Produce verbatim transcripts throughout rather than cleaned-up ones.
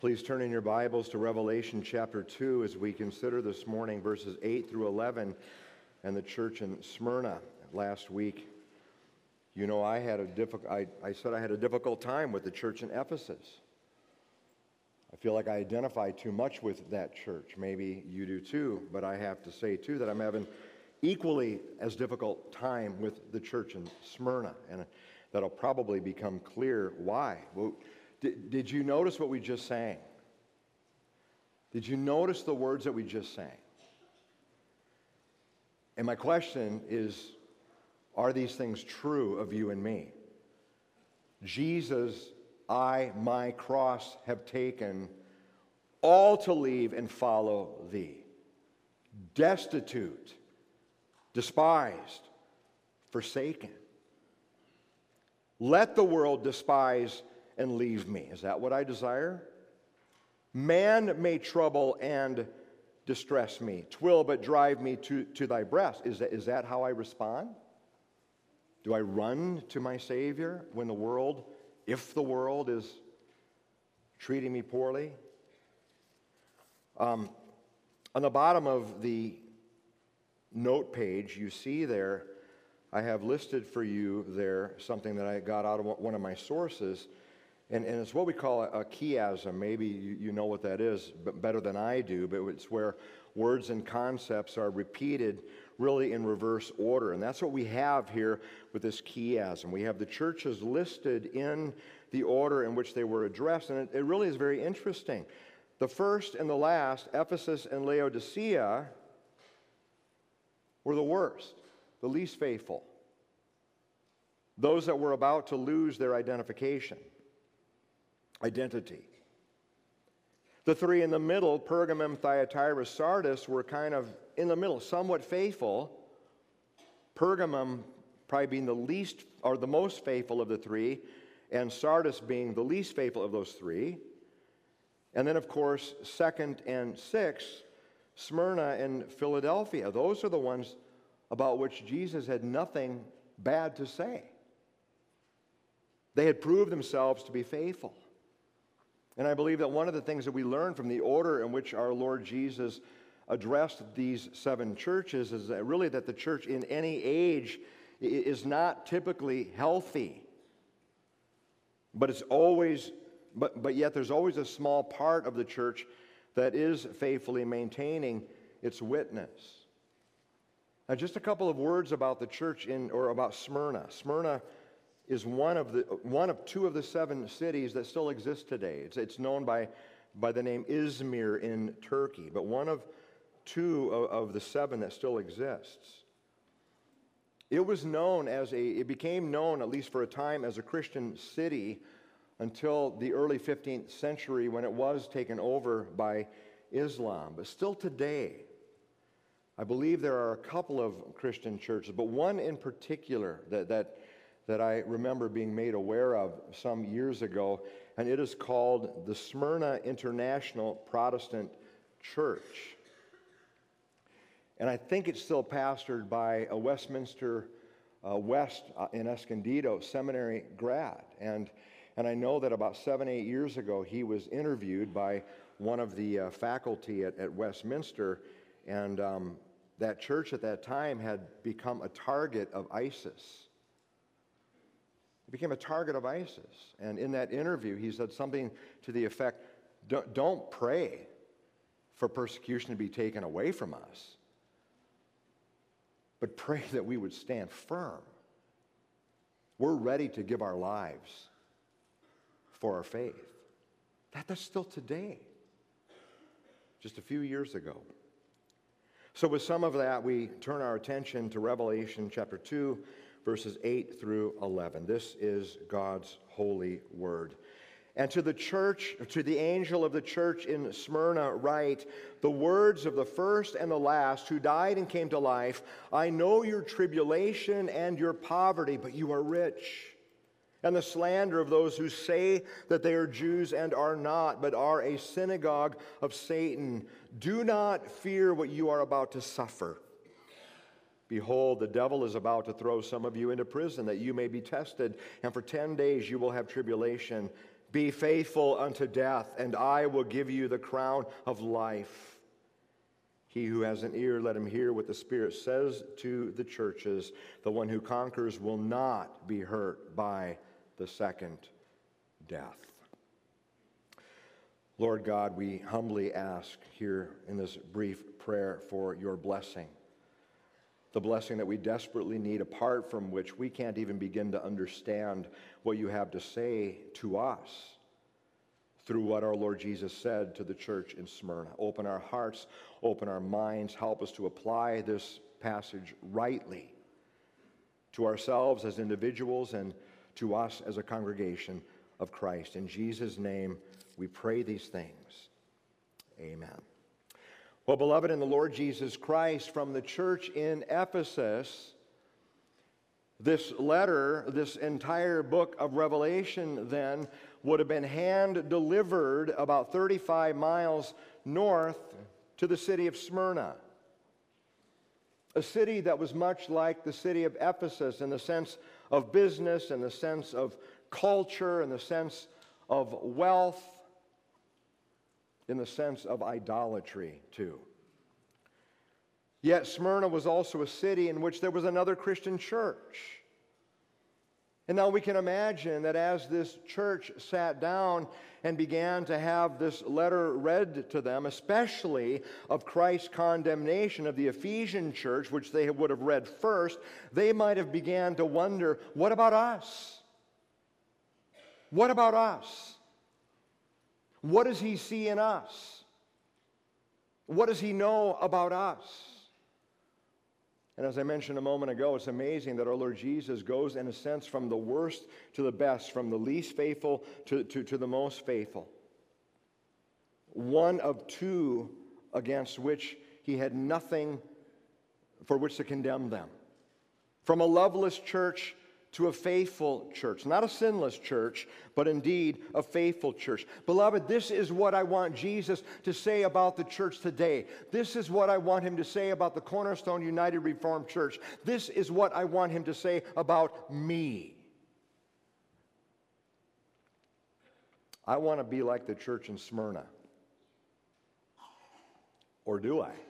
Please turn in your Bibles to Revelation chapter two as we consider this morning verses eight through eleven and the church in Smyrna. Last week, you know, I had a difficult, I, I said I had a difficult time with the church in Ephesus. I feel like I identify too much with that church. Maybe you do too, but I have to say too that I'm having equally as difficult time with the church in Smyrna, and that'll probably become clear why. Well, Did, did you notice what we just sang? Did you notice the words that we just sang? And my question is, are these things true of you and me? Jesus, I, my cross have taken, all to leave and follow thee. Destitute, despised, forsaken. Let the world despise and leave me. Is that what I desire? Man may trouble and distress me. 'Twill but drive me to, to thy breast. Is that, is that how I respond? Do I run to my Savior when the world, if the world is treating me poorly? Um, on the bottom of the note page, you see there, I have listed for you there something that I got out of one of my sources. And, and it's what we call a, a chiasm. Maybe you, you know what that is but better than I do, but it's where words and concepts are repeated really in reverse order. And that's what we have here with this chiasm. We have the churches listed in the order in which they were addressed, and it, it really is very interesting. The first and the last, Ephesus and Laodicea, were the worst, the least faithful, those that were about to lose their identification. Identity. The three in the middle, Pergamum, Thyatira, Sardis, were kind of in the middle, somewhat faithful. Pergamum probably being the least or the most faithful of the three, and Sardis being the least faithful of those three. And then, of course, second and sixth, Smyrna and Philadelphia. Those are the ones about which Jesus had nothing bad to say. They had proved themselves to be faithful. And I believe that one of the things that we learn from the order in which our Lord Jesus addressed these seven churches is that really that the church in any age is not typically healthy. But it's always, but, but yet there's always a small part of the church that is faithfully maintaining its witness. Now, just a couple of words about the church in, or about Smyrna. Smyrna is one of the one of two of the seven cities that still exist today. It's, it's known by, by the name Izmir in Turkey, but one of two of, of the seven that still exists. It was known as a, it became known, at least for a time, as a Christian city until the early fifteenth century when it was taken over by Islam. But still today, I believe there are a couple of Christian churches, but one in particular that that that I remember being made aware of some years ago, and it is called the Smyrna International Protestant Church. And I think it's still pastored by a Westminster uh, West uh, in Escondido seminary grad. And, and I know that about seven, eight years ago, he was interviewed by one of the uh, faculty at, at Westminster, and um, that church at that time had become a target of ISIS. Became a target of ISIS. And in that interview, he said something to the effect, don't, don't pray for persecution to be taken away from us, but pray that we would stand firm. We're ready to give our lives for our faith. That, that's still today, just a few years ago. So with some of that, we turn our attention to Revelation chapter two, verses eight through eleven. This is God's holy word. And to the church, to the angel of the church in Smyrna write, the words of the first and the last who died and came to life. I know your tribulation and your poverty, but you are rich. And the slander of those who say that they are Jews and are not, but are a synagogue of Satan. Do not fear what you are about to suffer. Behold, the devil is about to throw some of you into prison that you may be tested, and for ten days you will have tribulation. Be faithful unto death, and I will give you the crown of life. He who has an ear, let him hear what the Spirit says to the churches. The one who conquers will not be hurt by the second death. Lord God, we humbly ask here in this brief prayer for your blessing. The blessing that we desperately need, apart from which we can't even begin to understand what you have to say to us through what our Lord Jesus said to the church in Smyrna. Open our hearts, open our minds, help us to apply this passage rightly to ourselves as individuals and to us as a congregation of Christ. In Jesus' name, we pray these things. Amen. Well, beloved in the Lord Jesus Christ, from the church in Ephesus, this letter, this entire book of Revelation then, would have been hand-delivered about thirty-five miles north to the city of Smyrna. A city that was much like the city of Ephesus in the sense of business, in the sense of culture, in the sense of wealth, in the sense of idolatry, too. Yet Smyrna was also a city in which there was another Christian church. And now we can imagine that as this church sat down and began to have this letter read to them, especially of Christ's condemnation of the Ephesian church, which they would have read first, they might have began to wonder, what about us? What about us? What does he see in us? What does he know about us? And as I mentioned a moment ago, it's amazing that our Lord Jesus goes, in a sense, from the worst to the best, from the least faithful to, to, to the most faithful. One of two against which he had nothing for which to condemn them. From a loveless church to a faithful church. Not a sinless church, but indeed a faithful church. Beloved, this is what I want Jesus to say about the church today. This is what I want him to say about the Cornerstone United Reformed Church. This is what I want him to say about me. I want to be like the church in Smyrna. Or do I?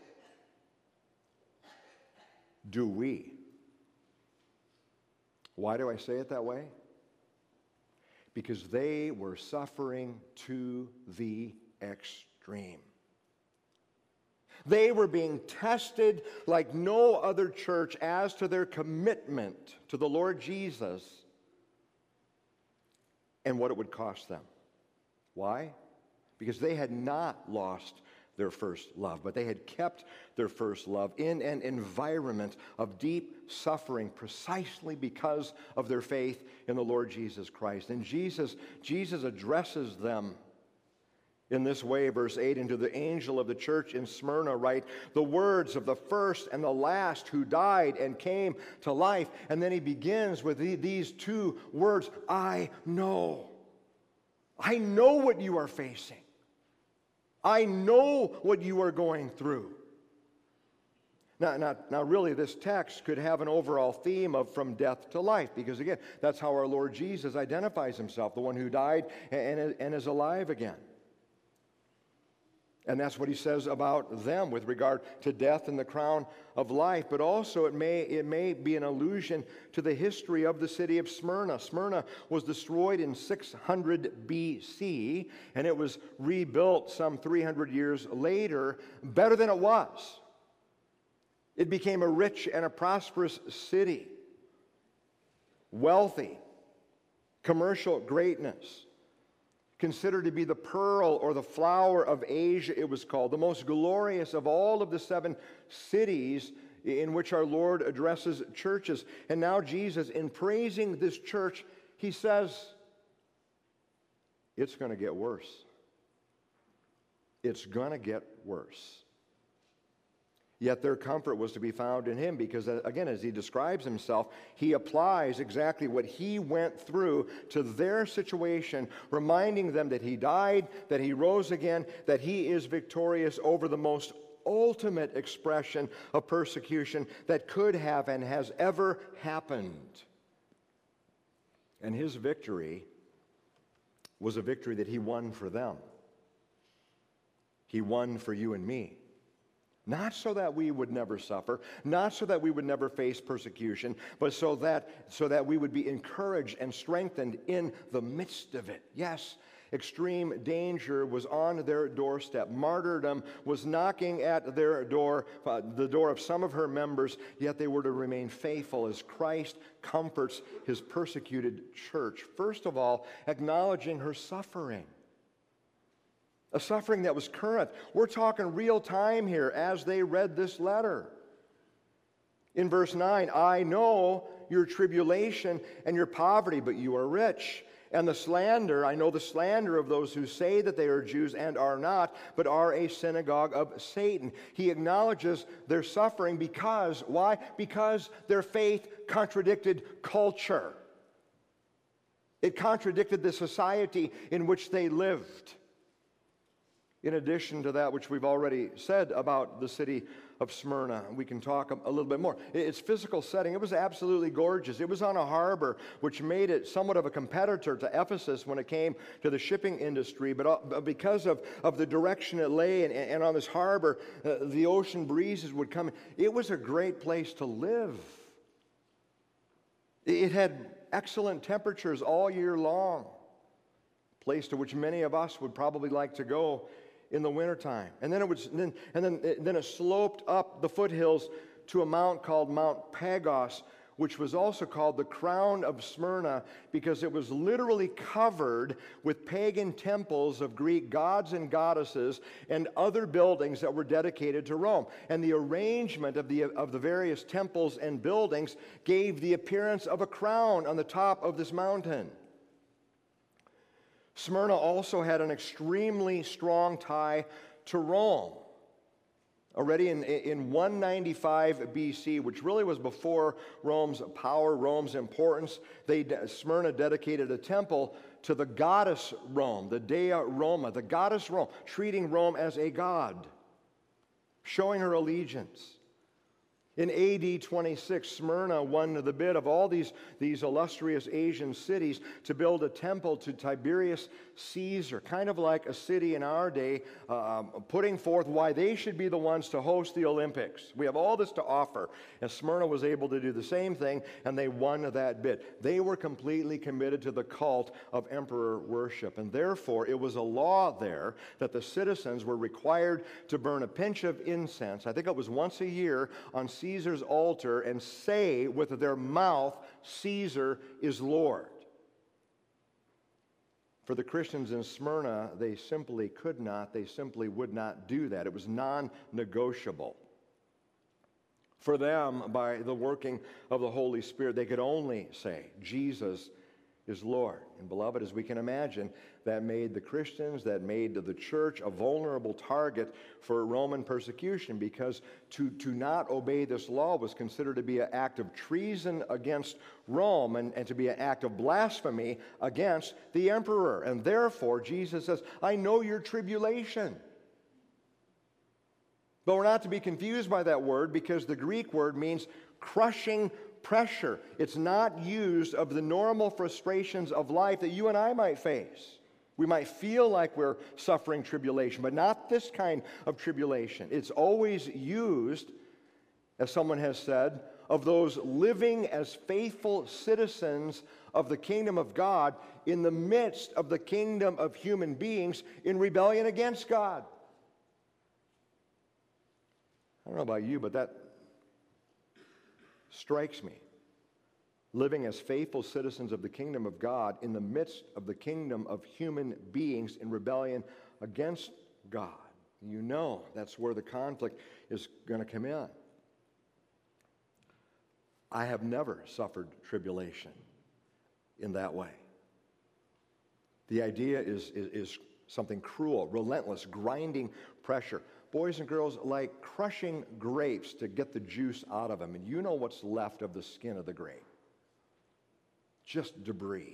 Do we? Why do I say it that way? Because they were suffering to the extreme. They were being tested like no other church as to their commitment to the Lord Jesus and what it would cost them. Why? Because they had not lost their first love, but they had kept their first love in an environment of deep suffering precisely because of their faith in the Lord Jesus Christ. And Jesus, Jesus addresses them in this way, verse eight, and to the angel of the church in Smyrna write, the words of the first and the last who died and came to life. And then he begins with the, these two words, I know. I know what you are facing. I know what you are going through. Now, now, now, really, this text could have an overall theme of from death to life, because, again, that's how our Lord Jesus identifies himself, the one who died and, and is alive again. And that's what he says about them with regard to death and the crown of life. But also it may, it may be an allusion to the history of the city of Smyrna. Smyrna was destroyed in six hundred B C, and it was rebuilt some three hundred years later, better than it was. It became a rich and a prosperous city, wealthy, commercial greatness. Considered to be the pearl or the flower of Asia, it was called, the most glorious of all of the seven cities in which our Lord addresses churches. And now Jesus, in praising this church, he says, it's going to get worse. It's going to get worse. Yet their comfort was to be found in him because, again, as he describes himself, he applies exactly what he went through to their situation, reminding them that he died, that he rose again, that he is victorious over the most ultimate expression of persecution that could have and has ever happened. And his victory was a victory that he won for them. He won for you and me. Not so that we would never suffer, not so that we would never face persecution, but so that, so that we would be encouraged and strengthened in the midst of it. Yes, extreme danger was on their doorstep. Martyrdom was knocking at their door, uh, the door of some of her members, yet they were to remain faithful as Christ comforts his persecuted church. First of all, acknowledging her suffering. A suffering that was current. We're talking real time here as they read this letter. In verse nine, I know your tribulation and your poverty, but you are rich. And the slander, I know the slander of those who say that they are Jews and are not, but are a synagogue of Satan. He acknowledges their suffering because, why? Because their faith contradicted culture. It contradicted the society in which they lived. In addition to that which we've already said about the city of Smyrna, we can talk a little bit more. Its physical setting, it was absolutely gorgeous. It was on a harbor, which made it somewhat of a competitor to Ephesus when it came to the shipping industry. But because of, of the direction it lay, and, and on this harbor, uh, the ocean breezes would come. It was a great place to live. It had excellent temperatures all year long, a place to which many of us would probably like to go in the wintertime. And then it was then and then then it sloped up the foothills to a mount called Mount Pagos, which was also called the Crown of Smyrna because it was literally covered with pagan temples of Greek gods and goddesses and other buildings that were dedicated to Rome. And the arrangement of the of the various temples and buildings gave the appearance of a crown on the top of this mountain. Smyrna also had an extremely strong tie to Rome. Already in, in one ninety-five B C, which really was before Rome's power, Rome's importance, they, Smyrna dedicated a temple to the goddess Rome, the Dea Roma, the goddess Rome, treating Rome as a god, showing her allegiance. In A D twenty-six, Smyrna won the bid of all these, these illustrious Asian cities to build a temple to Tiberius Caesar, kind of like a city in our day, uh, putting forth why they should be the ones to host the Olympics. We have all this to offer, and Smyrna was able to do the same thing, and they won that bid. They were completely committed to the cult of emperor worship, and therefore it was a law there that the citizens were required to burn a pinch of incense, I think it was once a year, on Caesar's altar and say with their mouth, Caesar is Lord. For the Christians in Smyrna, they simply could not, they simply would not do that. It was non-negotiable. For them, by the working of the Holy Spirit, they could only say, Jesus is Lord. And beloved, as we can imagine, that made the Christians, that made the church a vulnerable target for Roman persecution, because to, to not obey this law was considered to be an act of treason against Rome and, and to be an act of blasphemy against the emperor. And therefore, Jesus says, I know your tribulation. But we're not to be confused by that word, because the Greek word means crushing pressure. It's not used of the normal frustrations of life that you and I might face. We might feel like we're suffering tribulation, but not this kind of tribulation. It's always used, as someone has said, of those living as faithful citizens of the kingdom of God in the midst of the kingdom of human beings in rebellion against God. I don't know about you, but that strikes me. Living as faithful citizens of the kingdom of God in the midst of the kingdom of human beings in rebellion against God. You know that's where the conflict is going to come in. I have never suffered tribulation in that way. The idea is, is, is something cruel, relentless, grinding pressure. Boys and girls, like crushing grapes to get the juice out of them. And you know what's left of the skin of the grape. Just debris.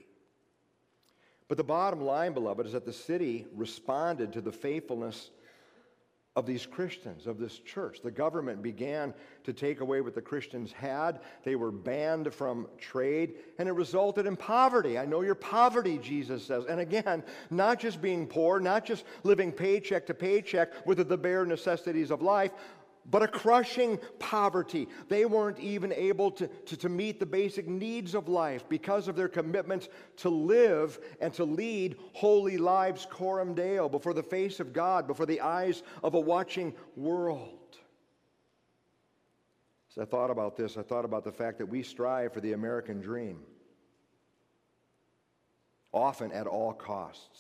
But the bottom line, beloved, is that the city responded to the faithfulness of these Christians, of this church. The government began to take away what the Christians had. They were banned from trade, and it resulted in poverty. I know your poverty, Jesus says. And again, not just being poor, not just living paycheck to paycheck with the bare necessities of life, but a crushing poverty. They weren't even able to, to, to meet the basic needs of life because of their commitment to live and to lead holy lives coram Deo, before the face of God, before the eyes of a watching world. As I thought about this, I thought about the fact that we strive for the American dream, often at all costs.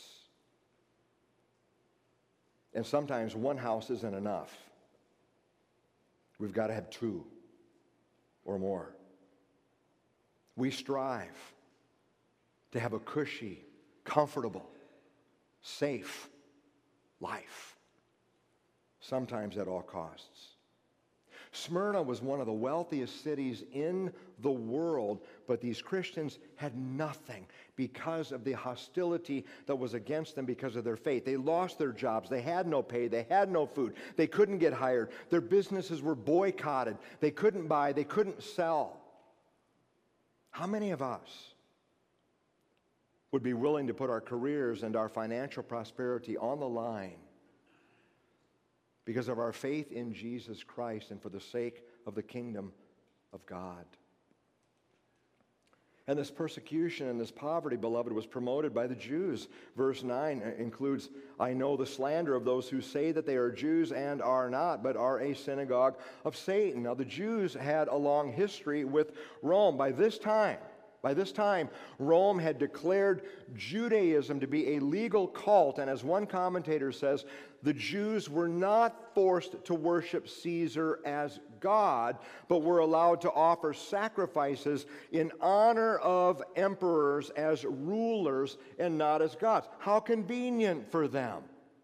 And sometimes one house isn't enough. We've got to have two or more. We strive to have a cushy, comfortable, safe life, sometimes at all costs. Smyrna was one of the wealthiest cities in the world, but these Christians had nothing because of the hostility that was against them because of their faith. They lost their jobs. They had no pay. They had no food. They couldn't get hired. Their businesses were boycotted. They couldn't buy. They couldn't sell. How many of us would be willing to put our careers and our financial prosperity on the line because of our faith in Jesus Christ and for the sake of the kingdom of God? And this persecution and this poverty, beloved, was promoted by the Jews. Verse nine includes, I know the slander of those who say that they are Jews and are not, but are a synagogue of Satan. Now, the Jews had a long history with Rome. By this time, By this time, Rome had declared Judaism to be a legal cult, and as one commentator says, the Jews were not forced to worship Caesar as God, but were allowed to offer sacrifices in honor of emperors as rulers and not as gods. How convenient for them.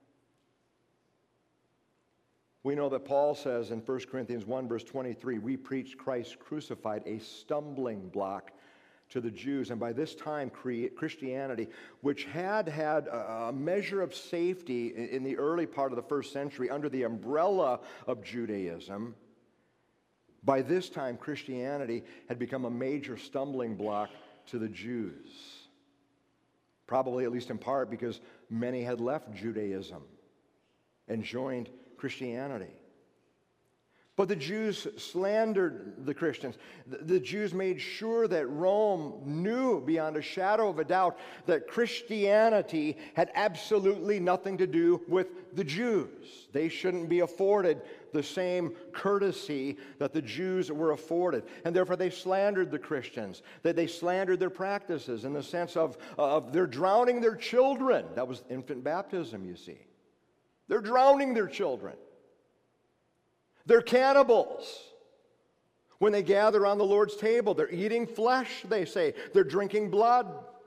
We know that Paul says in First Corinthians one, verse twenty-three, we preach Christ crucified, a stumbling block to the Jews. And by this time, Christianity, which had had a measure of safety in the early part of the first century under the umbrella of Judaism, by this time, Christianity had become a major stumbling block to the Jews. Probably, at least in part, because many had left Judaism and joined Christianity. But the Jews slandered the Christians. The Jews made sure that Rome knew beyond a shadow of a doubt that Christianity had absolutely nothing to do with the Jews. They shouldn't be afforded the same courtesy that the Jews were afforded. And therefore they slandered the Christians. That they slandered their practices in the sense of, of they're drowning their children. That was infant baptism, you see. They're drowning their children. They're cannibals. When they gather on the Lord's table, they're eating flesh, they say. They're drinking blood.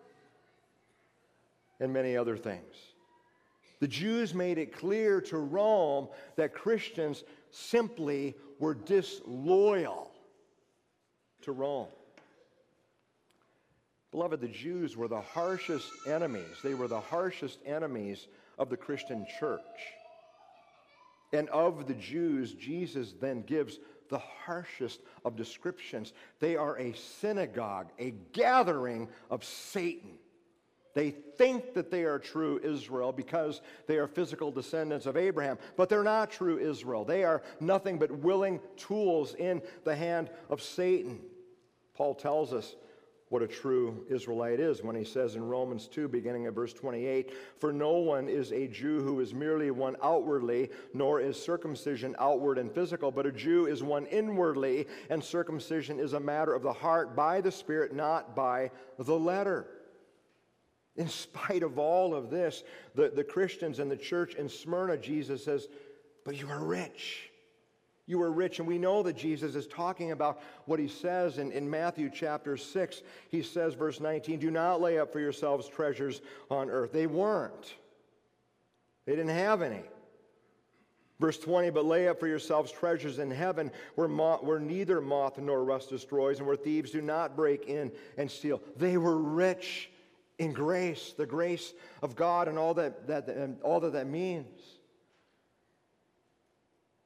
And many other things. The Jews made it clear to Rome that Christians simply were disloyal to Rome. Beloved, the Jews were the harshest enemies. They were the harshest enemies of the Christian church. And of the Jews, Jesus then gives the harshest of descriptions. They are a synagogue, a gathering of Satan. They think that they are true Israel because they are physical descendants of Abraham, but they're not true Israel. They are nothing but willing tools in the hand of Satan. Paul tells us what a true Israelite is when he says in Romans two, beginning at verse twenty-eight, for no one is a Jew who is merely one outwardly, nor is circumcision outward and physical, but a Jew is one inwardly, and circumcision is a matter of the heart by the Spirit, not by the letter. In spite of all of this, the, the Christians and the church in Smyrna, Jesus says, but you are rich. You are rich. And we know that Jesus is talking about what he says in, in Matthew chapter six. He says, verse nineteen, do not lay up for yourselves treasures on earth. They weren't. They didn't have any. Verse twenty, but lay up for yourselves treasures in heaven where, moth, where neither moth nor rust destroys and where thieves do not break in and steal. They were rich in grace, the grace of God and all that, that, and all that that means.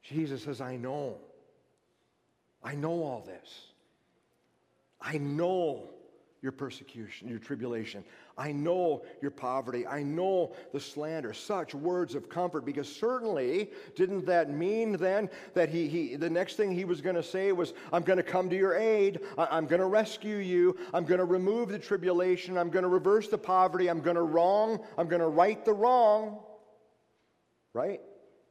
Jesus says, I know. I know all this. I know your persecution, your tribulation. I know your poverty. I know the slander. Such words of comfort, because certainly didn't that mean then that he, he the next thing he was going to say was, I'm going to come to your aid. I, I'm going to rescue you. I'm going to remove the tribulation. I'm going to reverse the poverty. I'm going to wrong. I'm going to right the wrong. Right?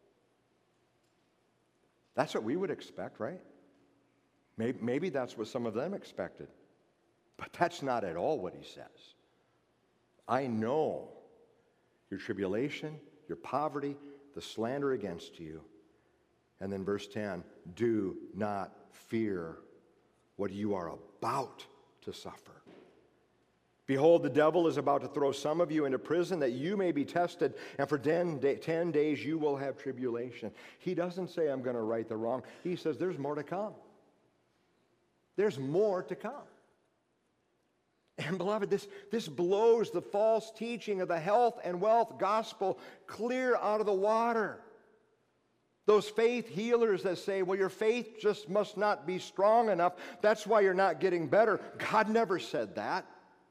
That's what we would expect, right? Maybe, maybe that's what some of them expected. But that's not at all what he says. I know your tribulation, your poverty, the slander against you. And then verse ten, do not fear what you are about to suffer. Behold, the devil is about to throw some of you into prison that you may be tested, and for ten, day, ten days you will have tribulation. He doesn't say, I'm going to right the wrong. He says, there's more to come. There's more to come. And beloved, this, this blows the false teaching of the health and wealth gospel clear out of the water. Those faith healers that say, well, your faith just must not be strong enough. That's why you're not getting better. God never said that.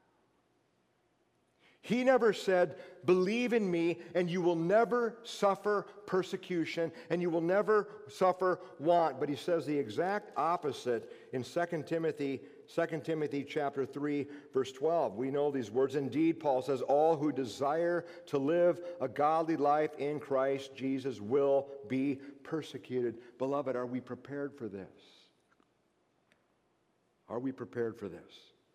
He never said, believe in me and you will never suffer persecution and you will never suffer want. But he says the exact opposite in Second Timothy, Second Timothy chapter three, verse twelve. We know these words. Indeed, Paul says, all who desire to live a godly life in Christ Jesus will be persecuted. Beloved, are we prepared for this? Are we prepared for this?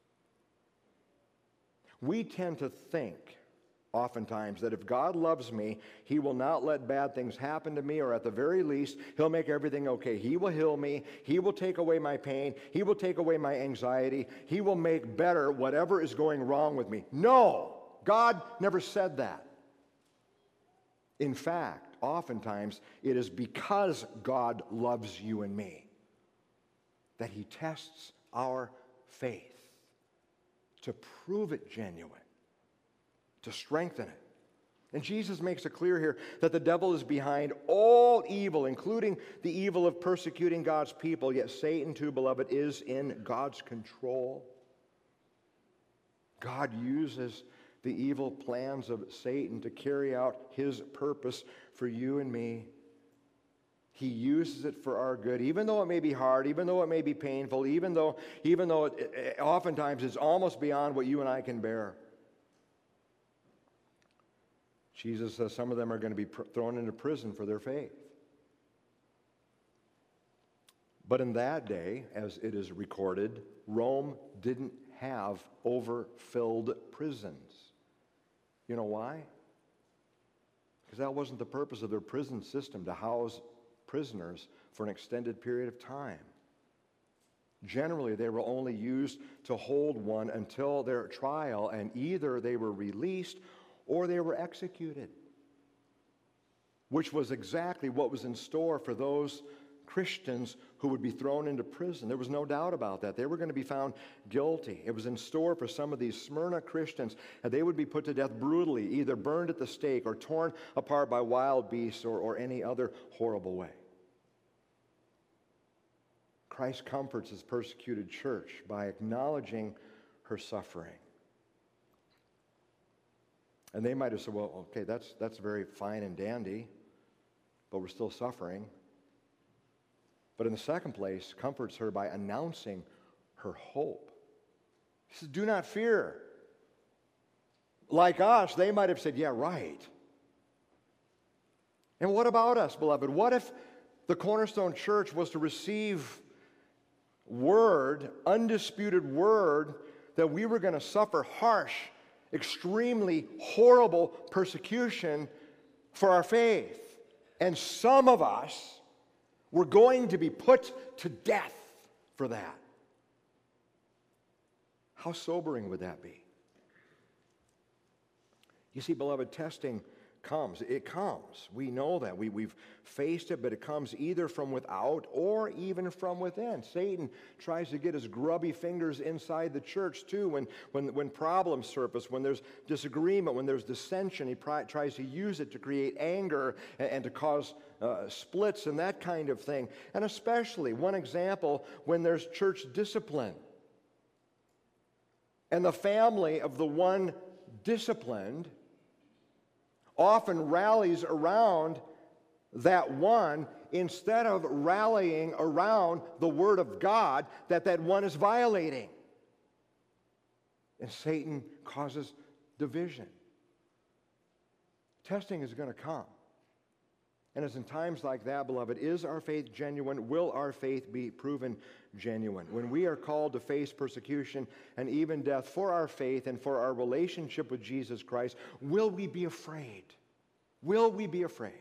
We tend to think, oftentimes, that if God loves me, He will not let bad things happen to me, or at the very least, He'll make everything okay. He will heal me. He will take away my pain. He will take away my anxiety. He will make better whatever is going wrong with me. No, God never said that. In fact, oftentimes, it is because God loves you and me that He tests our faith, to prove it genuine, to strengthen it. And Jesus makes it clear here that the devil is behind all evil, including the evil of persecuting God's people, yet Satan, too, beloved, is in God's control. God uses the evil plans of Satan to carry out His purpose for you and me. He uses it for our good, even though it may be hard, even though it may be painful, even though, even though it, it, oftentimes it's almost beyond what you and I can bear. Jesus says some of them are going to be pr- thrown into prison for their faith. But in that day, as it is recorded, Rome didn't have overfilled prisons. You know why? Because that wasn't the purpose of their prison system, to house prisoners for an extended period of time. Generally, they were only used to hold one until their trial, and either they were released or they were executed, which was exactly what was in store for those Christians who would be thrown into prison. There was no doubt about that. They were going to be found guilty. It was in store for some of these Smyrna Christians, and they would be put to death brutally, either burned at the stake or torn apart by wild beasts or, or any other horrible way. Christ comforts His persecuted church by acknowledging her suffering. And they might have said, well, okay, that's, that's very fine and dandy, but we're still suffering. But in the second place, comforts her by announcing her hope. He says, do not fear. Like us, they might have said, yeah, right. And what about us, beloved? What if the Cornerstone Church was to receive word, undisputed word, that we were going to suffer harsh, extremely horrible persecution for our faith? And some of us were going to be put to death for that. How sobering would that be? You see, beloved, testing comes. It comes. We know that. We, we've faced it, but it comes either from without or even from within. Satan tries to get his grubby fingers inside the church too when, when, when problems surface, when there's disagreement, when there's dissension. He pri- tries to use it to create anger and, and to cause uh, splits and that kind of thing. And especially, one example, when there's church discipline. And the family of the one disciplined often rallies around that one instead of rallying around the Word of God that that one is violating. And Satan causes division. Testing is going to come. And it's in times like that, beloved, is our faith genuine? Will our faith be proven genuine? When we are called to face persecution and even death for our faith and for our relationship with Jesus Christ, will we be afraid? Will we be afraid?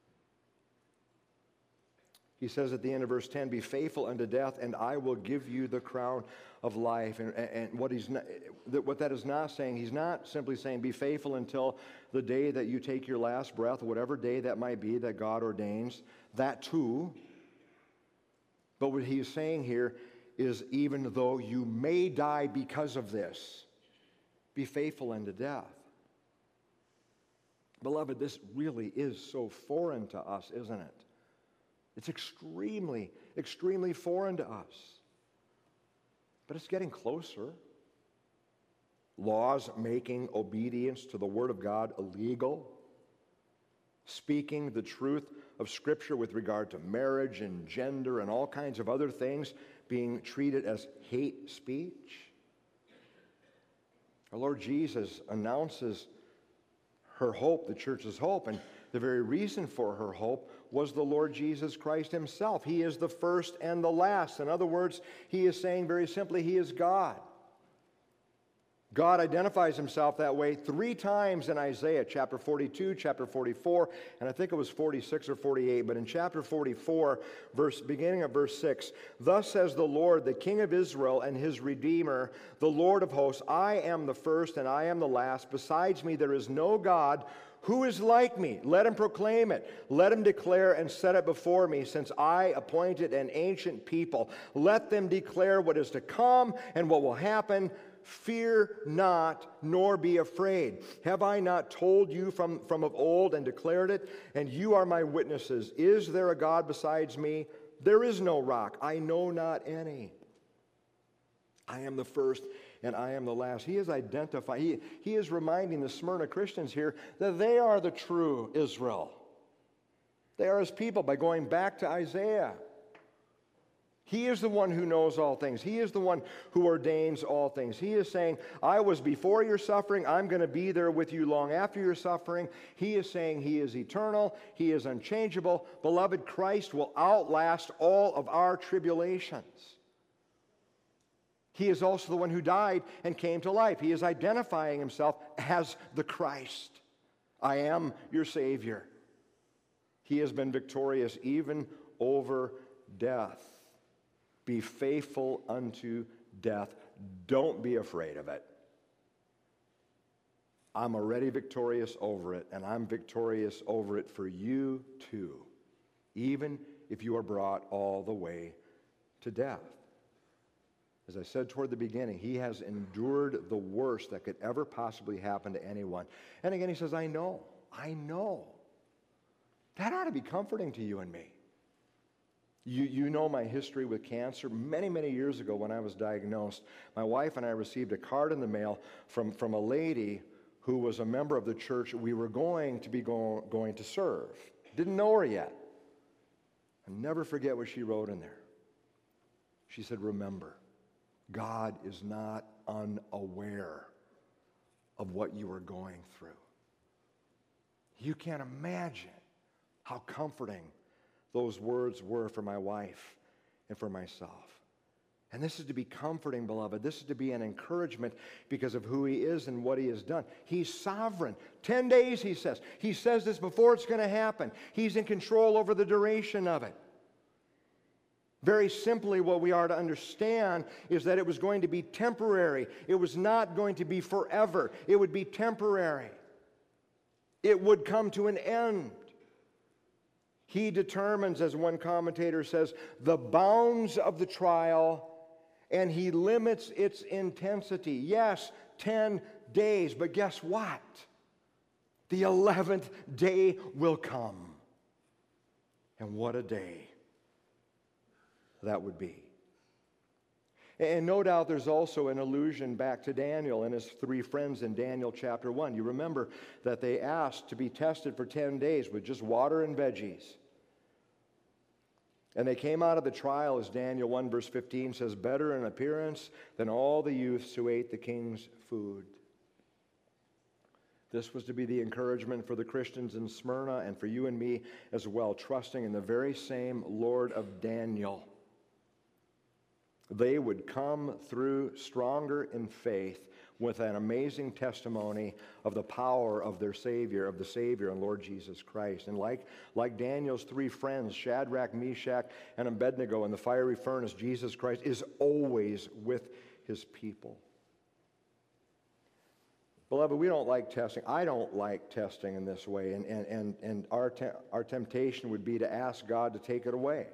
He says at the end of verse ten, be faithful unto death, and I will give you the crown of life. And, and what, he's not, what that is not saying, he's not simply saying be faithful until the day that you take your last breath, whatever day that might be that God ordains, that too. But what he is saying here is even though you may die because of this, be faithful unto death. Beloved, this really is so foreign to us, isn't it? It's extremely, extremely foreign to us. But it's getting closer. Laws making obedience to the Word of God illegal. Speaking the truth of Scripture with regard to marriage and gender and all kinds of other things being treated as hate speech. Our Lord Jesus announces her hope, the church's hope, and the very reason for her hope was the Lord Jesus Christ himself. He is the first and the last. In other words, he is saying very simply, he is God. God identifies himself that way three times in Isaiah, chapter forty-two, chapter forty-four, and I think it was forty-six or forty-eight, but in chapter forty-four, verse, beginning of verse six, thus says the Lord, the King of Israel and his Redeemer, the Lord of hosts, I am the first and I am the last. Besides me there is no God. Who is like me? Let him proclaim it. Let him declare and set it before me, since I appointed an ancient people. Let them declare what is to come and what will happen. Fear not, nor be afraid. Have I not told you from, from of old and declared it? And you are my witnesses. Is there a God besides me? There is no rock. I know not any. I am the first and I am the last. He is identifying, he, he is reminding the Smyrna Christians here that they are the true Israel. They are his people by going back to Isaiah. He is the one who knows all things. He is the one who ordains all things. He is saying, I was before your suffering. I'm going to be there with you long after your suffering. He is saying he is eternal. He is unchangeable. Beloved, Christ will outlast all of our tribulations. He is also the one who died and came to life. He is identifying himself as the Christ. I am your Savior. He has been victorious even over death. Be faithful unto death. Don't be afraid of it. I'm already victorious over it, and I'm victorious over it for you too, even if you are brought all the way to death. As I said toward the beginning, he has endured the worst that could ever possibly happen to anyone. And again, he says, I know, I know. That ought to be comforting to you and me. You, you know my history with cancer. Many, many years ago when I was diagnosed, my wife and I received a card in the mail from, from a lady who was a member of the church we were going to be go, going to serve. Didn't know her yet. I'll never forget what she wrote in there. She said, remember, God is not unaware of what you are going through. You can't imagine how comforting those words were for my wife and for myself. And this is to be comforting, beloved. This is to be an encouragement because of who he is and what he has done. He's sovereign. Ten days, he says. He says this before it's going to happen. He's in control over the duration of it. Very simply, what we are to understand is that it was going to be temporary. It was not going to be forever. It would be temporary. It would come to an end. He determines, as one commentator says, the bounds of the trial, and he limits its intensity. Yes, ten days, but guess what? The eleventh day will come. And what a day that would be. And no doubt there's also an allusion back to Daniel and his three friends in Daniel chapter one. You remember that they asked to be tested for ten days with just water and veggies. And they came out of the trial, as Daniel one verse fifteen says, better in appearance than all the youths who ate the king's food. This was to be the encouragement for the Christians in Smyrna and for you and me as well, trusting in the very same Lord of Daniel. They would come through stronger in faith with an amazing testimony of the power of their Savior, of the Savior and Lord Jesus Christ. And like, like Daniel's three friends, Shadrach, Meshach, and Abednego in the fiery furnace, Jesus Christ is always with his people. Beloved, we don't like testing. I don't like testing in this way, and, and, and, and our, te- our temptation would be to ask God to take it away.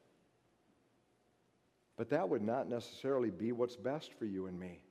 But that would not necessarily be what's best for you and me.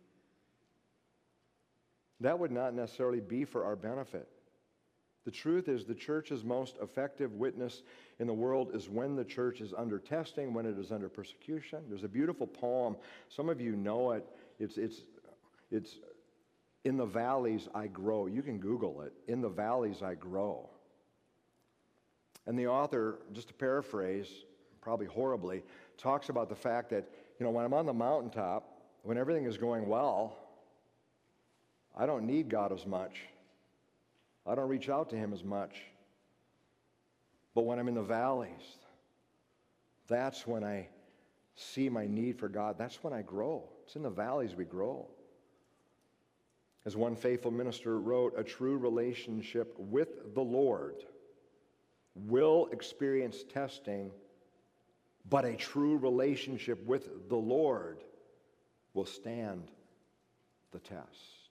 That would not necessarily be for our benefit. The truth is, the church's most effective witness in the world is when the church is under testing, when it is under persecution. There's a beautiful poem. Some of you know it. It's, it's, it's In the Valleys I Grow. You can Google it. In the Valleys I Grow. And the author, just to paraphrase, probably horribly, talks about the fact that, you know, when I'm on the mountaintop, when everything is going well, I don't need God as much. I don't reach out to him as much. But when I'm in the valleys, that's when I see my need for God. That's when I grow. It's in the valleys we grow. As one faithful minister wrote, a true relationship with the Lord will experience testing, but a true relationship with the Lord will stand the test.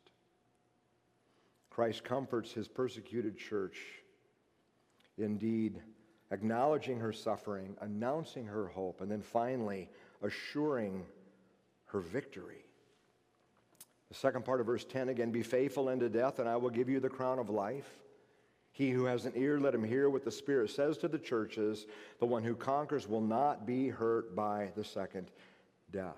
Christ comforts his persecuted church, indeed, acknowledging her suffering, announcing her hope, and then finally assuring her victory. The second part of verse ten again, be faithful unto death, and I will give you the crown of life. He who has an ear, let him hear what the Spirit says to the churches. The one who conquers will not be hurt by the second death.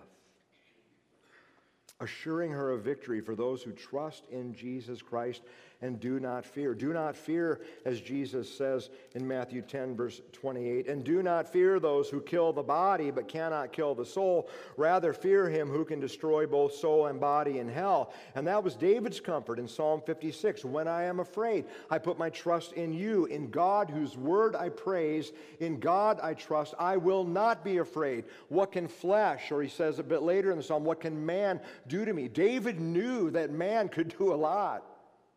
Assuring her of victory for those who trust in Jesus Christ and do not fear. Do not fear, as Jesus says in Matthew ten, verse twenty-eight, and do not fear those who kill the body but cannot kill the soul. Rather, fear him who can destroy both soul and body in hell. And that was David's comfort in Psalm fifty-six. When I am afraid, I put my trust in you, in God whose word I praise, in God I trust. I will not be afraid. What can flesh, or he says a bit later in the psalm, what can man do to me? David knew that man could do a lot.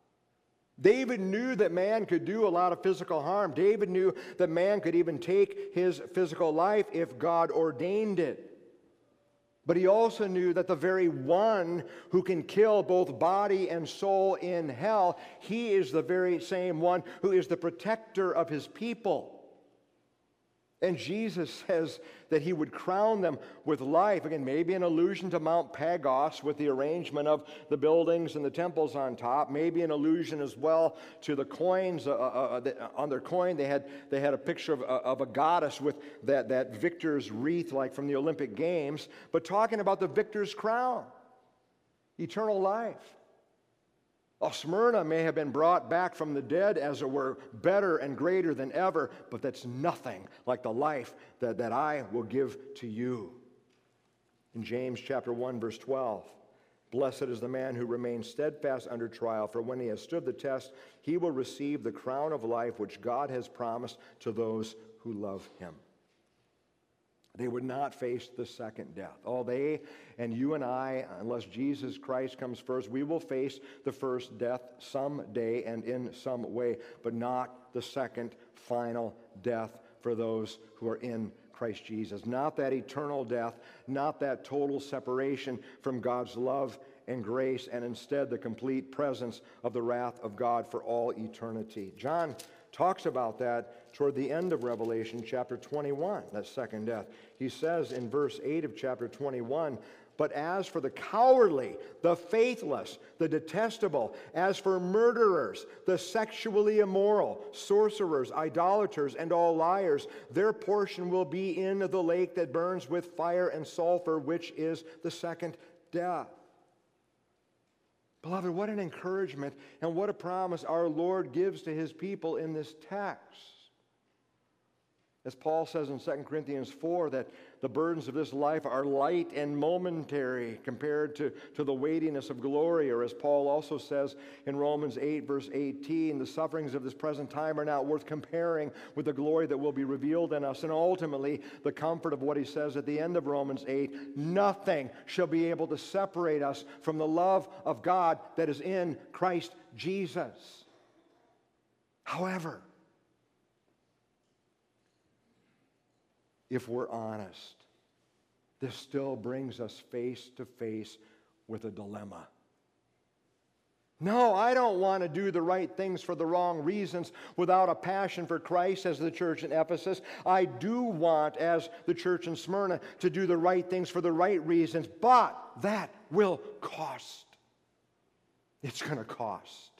David knew that man could do a lot of physical harm. David knew that man could even take his physical life if God ordained it. But he also knew that the very one who can kill both body and soul in hell, he is the very same one who is the protector of his people. And Jesus says that he would crown them with life. Again, maybe an allusion to Mount Pagos with the arrangement of the buildings and the temples on top. Maybe an allusion as well to the coins. Uh, uh, uh, on their coin, they had, they had a picture of, uh, of a goddess with that, that victor's wreath like from the Olympic Games. But talking about the victor's crown, eternal life. Oh, Smyrna may have been brought back from the dead, as it were, better and greater than ever, but that's nothing like the life that, that I will give to you. In James chapter one, verse twelve, blessed is the man who remains steadfast under trial, for when he has stood the test, he will receive the crown of life which God has promised to those who love him. They would not face the second death. Oh, they and you and I, unless Jesus Christ comes first, we will face the first death someday and in some way, but not the second final death for those who are in Christ Jesus. Not that eternal death, not that total separation from God's love and grace, and instead the complete presence of the wrath of God for all eternity. John talks about that toward the end of Revelation chapter twenty-one, that second death. He says in verse eight of chapter twenty-one, "But as for the cowardly, the faithless, the detestable, as for murderers, the sexually immoral, sorcerers, idolaters, and all liars, their portion will be in the lake that burns with fire and sulfur, which is the second death." Beloved, what an encouragement and what a promise our Lord gives to his people in this text. As Paul says in Second Corinthians four, that the burdens of this life are light and momentary compared to, to the weightiness of glory. Or as Paul also says in Romans eight, verse eighteen, the sufferings of this present time are not worth comparing with the glory that will be revealed in us. And ultimately, the comfort of what he says at the end of Romans eight, nothing shall be able to separate us from the love of God that is in Christ Jesus. However, if we're honest, this still brings us face to face with a dilemma. No, I don't want to do the right things for the wrong reasons without a passion for Christ as the church in Ephesus. I do want, as the church in Smyrna, to do the right things for the right reasons, but that will cost. It's going to cost.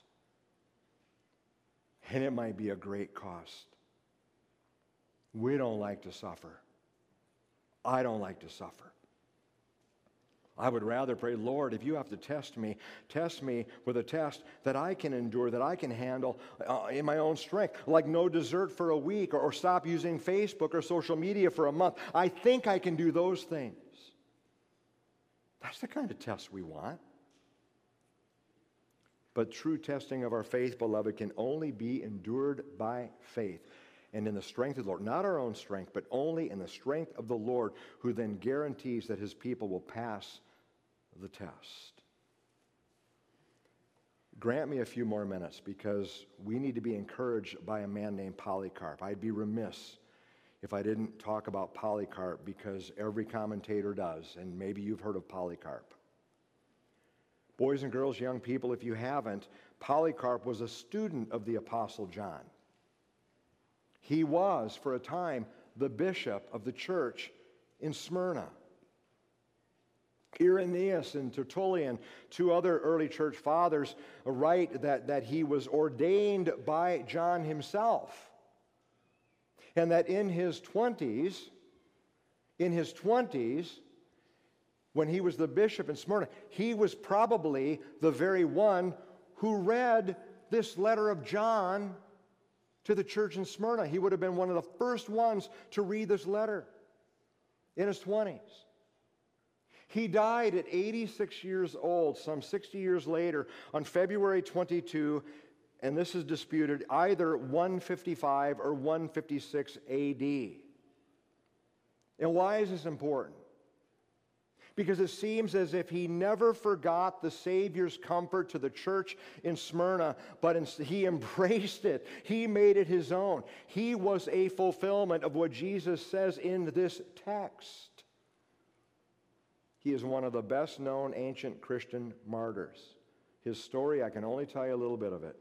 And it might be a great cost. We don't like to suffer. I don't like to suffer. I would rather pray, Lord, if you have to test me, test me with a test that I can endure, that I can handle uh, in my own strength, like no dessert for a week, or, or stop using Facebook or social media for a month. I think I can do those things. That's the kind of test we want. But true testing of our faith, beloved, can only be endured by faith and in the strength of the Lord. Not our own strength, but only in the strength of the Lord, who then guarantees that his people will pass the test. Grant me a few more minutes, because we need to be encouraged by a man named Polycarp. I'd be remiss if I didn't talk about Polycarp, because every commentator does, and maybe you've heard of Polycarp. Boys and girls, young people, if you haven't, Polycarp was a student of the Apostle John. He was, for a time, the bishop of the church in Smyrna. Irenaeus and Tertullian, two other early church fathers, write that, that he was ordained by John himself. And that in his twenties, in his twenties, when he was the bishop in Smyrna, he was probably the very one who read this letter of John to the church in Smyrna. He would have been one of the first ones to read this letter in his twenties. He died at eighty-six years old, some sixty years later, on February twenty-second, and this is disputed, either one fifty-five or one fifty-six A D. And why is this important? Because it seems as if he never forgot the Savior's comfort to the church in Smyrna, but he embraced it. He made it his own. He was a fulfillment of what Jesus says in this text. He is one of the best-known ancient Christian martyrs. His story, I can only tell you a little bit of it.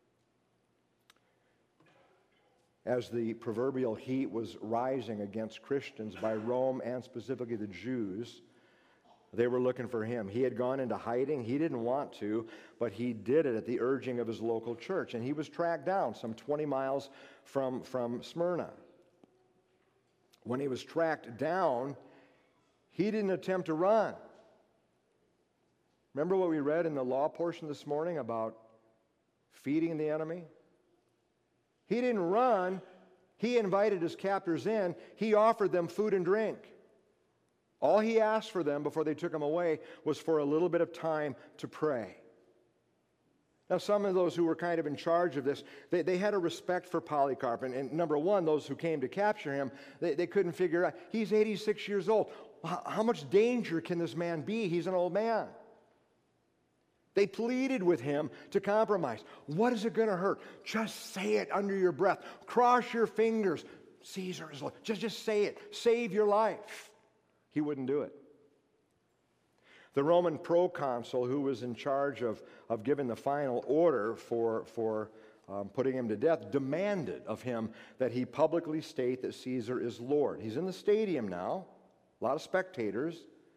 As the proverbial heat was rising against Christians by Rome and specifically the Jews, they were looking for him. He had gone into hiding. He didn't want to, but he did it at the urging of his local church. And he was tracked down some twenty miles from, from Smyrna. When he was tracked down, he didn't attempt to run. Remember what we read in the law portion this morning about feeding the enemy? He didn't run. He invited his captors in. He offered them food and drink. All he asked for them before they took him away was for a little bit of time to pray. Now, some of those who were kind of in charge of this, they, they had a respect for Polycarp. And, and number one, those who came to capture him, they, they couldn't figure out, he's eighty-six years old. How, how much danger can this man be? He's an old man. They pleaded with him to compromise. What is it going to hurt? Just say it under your breath. Cross your fingers. Caesar is Lord. Just, just say it. Save your life. He wouldn't do it. The Roman proconsul, who was in charge of, of giving the final order for, for um, putting him to death, demanded of him that he publicly state that Caesar is Lord. He's in the stadium now, a lot of spectators.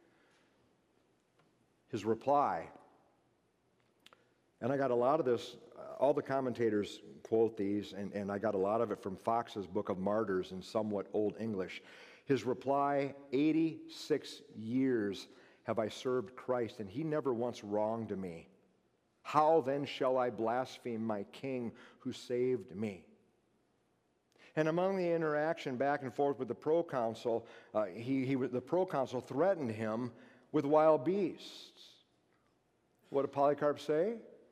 His reply, and I got a lot of this, all the commentators quote these, and, and I got a lot of it from Fox's Book of Martyrs in somewhat Old English. His reply, eighty-six years have I served Christ, and he never once wronged me. How then shall I blaspheme my king who saved me? And among the interaction back and forth with the proconsul, uh, he, he, the proconsul threatened him with wild beasts. What did Polycarp say?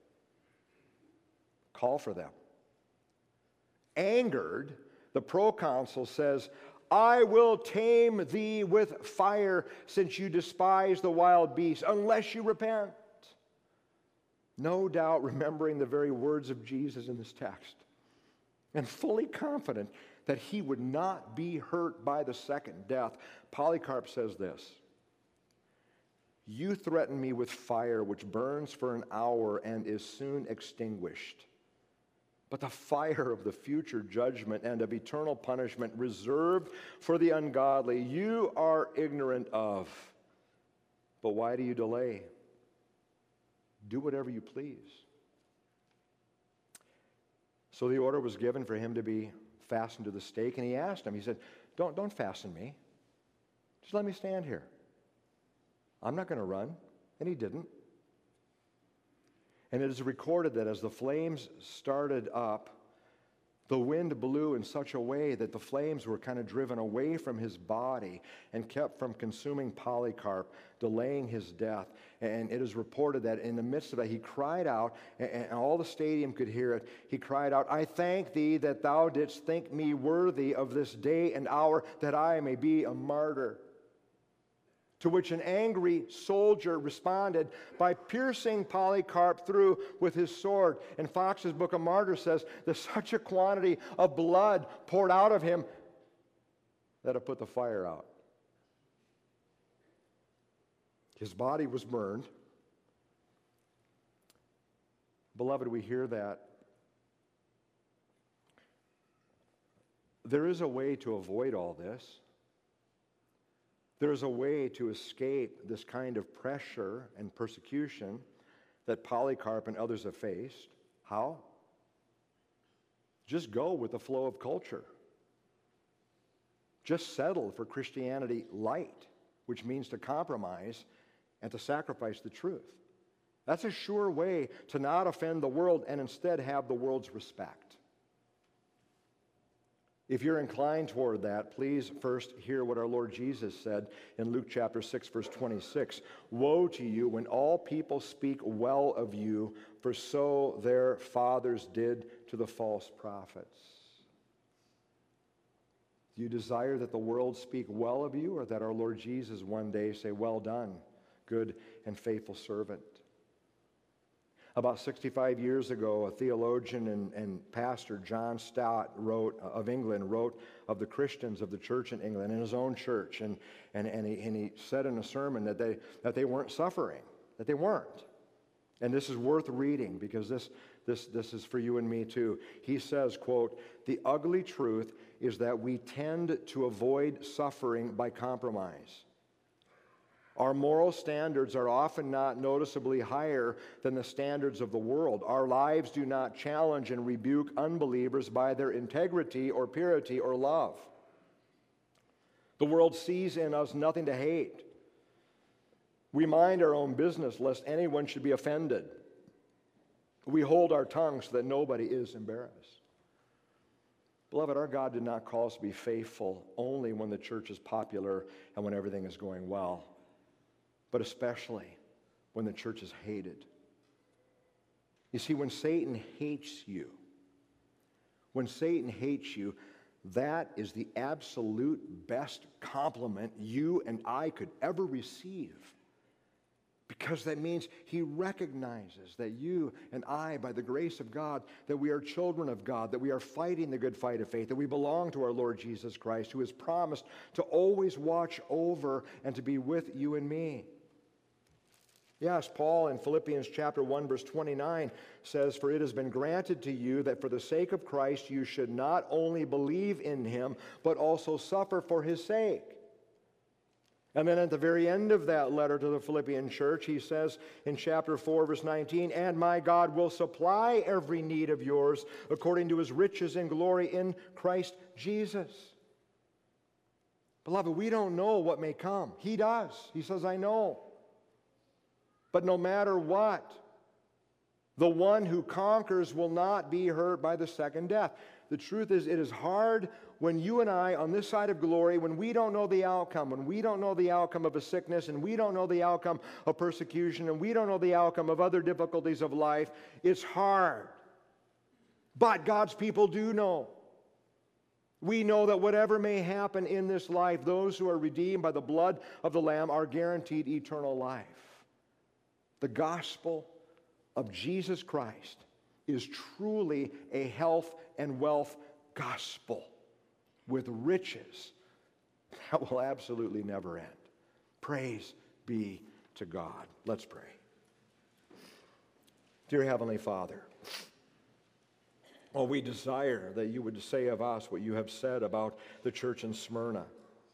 Call for them. Angered, the proconsul says, I will tame thee with fire, since you despise the wild beasts, unless you repent. No doubt remembering the very words of Jesus in this text, and fully confident that he would not be hurt by the second death, Polycarp says this, you threaten me with fire which burns for an hour and is soon extinguished. But the fire of the future judgment and of eternal punishment reserved for the ungodly, you are ignorant of. But why do you delay? Do whatever you please. So the order was given for him to be fastened to the stake, and he asked him, he said, don't, don't fasten me. Just let me stand here. I'm not going to run. And he didn't. And it is recorded that as the flames started up, the wind blew in such a way that the flames were kind of driven away from his body and kept from consuming Polycarp, delaying his death. And it is reported that in the midst of it, he cried out, and all the stadium could hear it. He cried out, I thank thee that thou didst think me worthy of this day and hour, that I may be a martyr. To which an angry soldier responded by piercing Polycarp through with his sword. And Fox's Book of Martyrs says that such a quantity of blood poured out of him that it put the fire out. His body was burned. Beloved, we hear that. There is a way to avoid all this. There is a way to escape this kind of pressure and persecution that Polycarp and others have faced. How? Just go with the flow of culture. Just settle for Christianity light, which means to compromise and to sacrifice the truth. That's a sure way to not offend the world and instead have the world's respect. If you're inclined toward that, please first hear what our Lord Jesus said in Luke chapter six, verse twenty-six. Woe to you when all people speak well of you, for so their fathers did to the false prophets. Do you desire that the world speak well of you, or that our Lord Jesus one day say, well done, good and faithful servant? About sixty-five years ago, a theologian and, and pastor, John Stott, wrote, of England, wrote of the Christians of the church in England, in his own church, and, and, and, he, and he said in a sermon that they, that they weren't suffering, that they weren't. And this is worth reading, because this, this, this is for you and me too. He says, quote, the ugly truth is that we tend to avoid suffering by compromise. Our moral standards are often not noticeably higher than the standards of the world. Our lives do not challenge and rebuke unbelievers by their integrity or purity or love. The world sees in us nothing to hate. We mind our own business lest anyone should be offended. We hold our tongue so that nobody is embarrassed. Beloved, our God did not call us to be faithful only when the church is popular and when everything is going well, but especially when the church is hated. You see, when Satan hates you, when Satan hates you, that is the absolute best compliment you and I could ever receive. Because that means he recognizes that you and I, by the grace of God, that we are children of God, that we are fighting the good fight of faith, that we belong to our Lord Jesus Christ, who has promised to always watch over and to be with you and me. Yes, Paul in Philippians chapter one, verse twenty-nine says, "For it has been granted to you that for the sake of Christ you should not only believe in him, but also suffer for his sake." And then at the very end of that letter to the Philippian church, he says in chapter four, verse nineteen, "And my God will supply every need of yours according to his riches in glory in Christ Jesus." Beloved, we don't know what may come. He does. He says, "I know." But no matter what, the one who conquers will not be hurt by the second death. The truth is, it is hard when you and I, on this side of glory, when we don't know the outcome, when we don't know the outcome of a sickness, and we don't know the outcome of persecution, and we don't know the outcome of other difficulties of life, it's hard. But God's people do know. We know that whatever may happen in this life, those who are redeemed by the blood of the Lamb are guaranteed eternal life. The gospel of Jesus Christ is truly a health and wealth gospel with riches that will absolutely never end. Praise be to God. Let's pray. Dear Heavenly Father, oh, we desire that you would say of us what you have said about the church in Smyrna.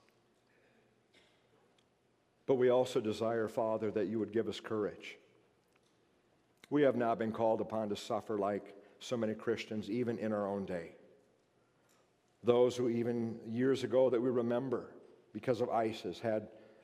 But we also desire, Father, that you would give us courage. We have not been called upon to suffer like so many Christians, even in our own day. Those who even years ago that we remember, because of ISIS, had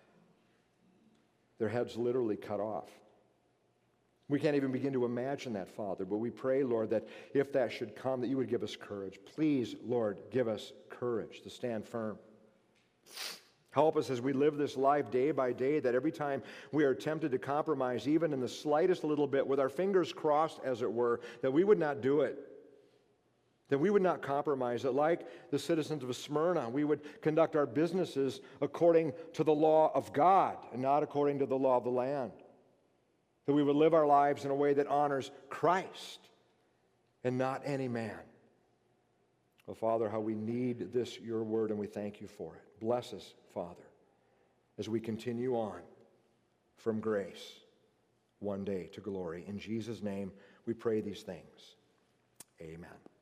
their heads literally cut off. We can't even begin to imagine that, Father, but we pray, Lord, that if that should come, that you would give us courage. Please, Lord, give us courage to stand firm. Help us as we live this life day by day, that every time we are tempted to compromise, even in the slightest little bit, with our fingers crossed, as it were, that we would not do it. That we would not compromise. That like the citizens of Smyrna, we would conduct our businesses according to the law of God and not according to the law of the land. That we would live our lives in a way that honors Christ and not any man. Oh, Father, how we need this, your word, and we thank you for it. Bless us, Father, as we continue on from grace one day to glory. In Jesus' name, we pray these things. Amen.